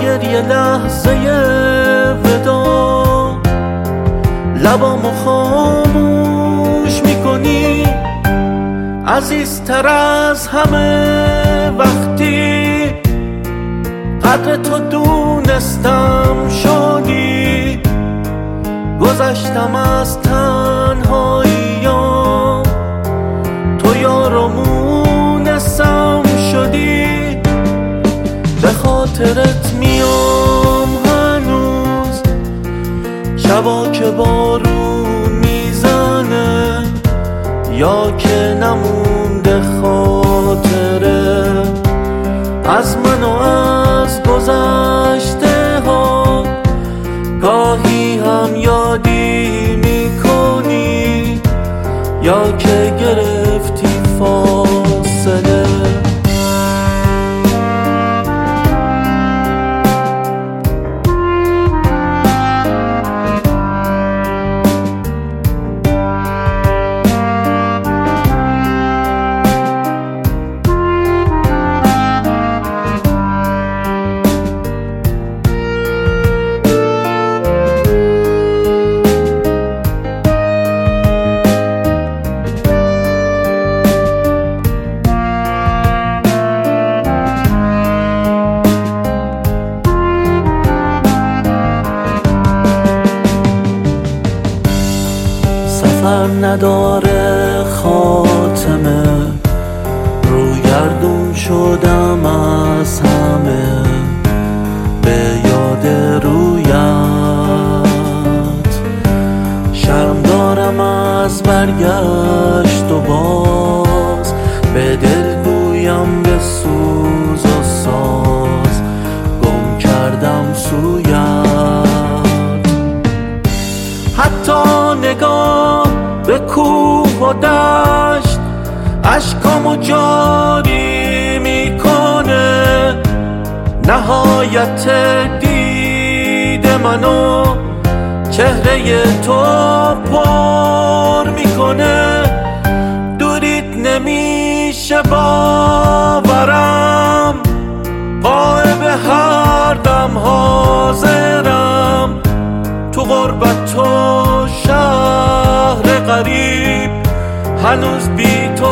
گریه لحظه ودا لبامو خاموش میکنی، عزیزتر از همه وقتی قدر تو دونستم شدی. گذشتم از تنهاییام، تو یارمونسم شدی. به خاطرت میام هنوز، شبا که بارون میزنه یا که نمونده خاطره از من و از گذشته ها. گاهی هم یادی میکنی یا که گرفتی فاصله. سفر نداره خاتمه، روگردون شدم از همه به یاد رویت. شرم دارم از برگشت و باز به دل گویم به سوز و ساز گم کردم سویت. حتی نگاه به کوه و دشت اشکامو جاری میکنه. نهایت دید منو چهره تو پر میکنه. دوریت نمیشه باورم، غایب هر دم حاضرم. تو غربت و شهر غریب هنوز بی تو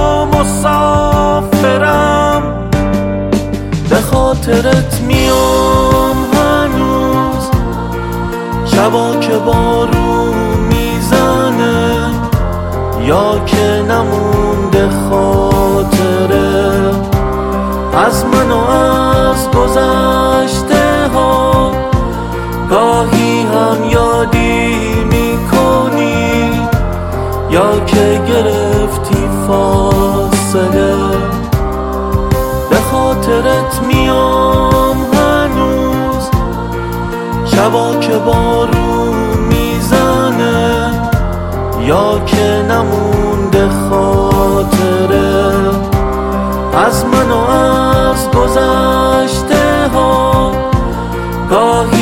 مسافرم. به خاطرت میام هنوز، شبا که بارون میزنه یا که نمونده خاطره از من و از گذشته ها. گاهی هم یادی میکنی یا که گرفتی فاصله. به خاطرت میام هنوز، شبا که بارون میزنه یا که نمونده خاطره از من و از گذشته ها. گاهی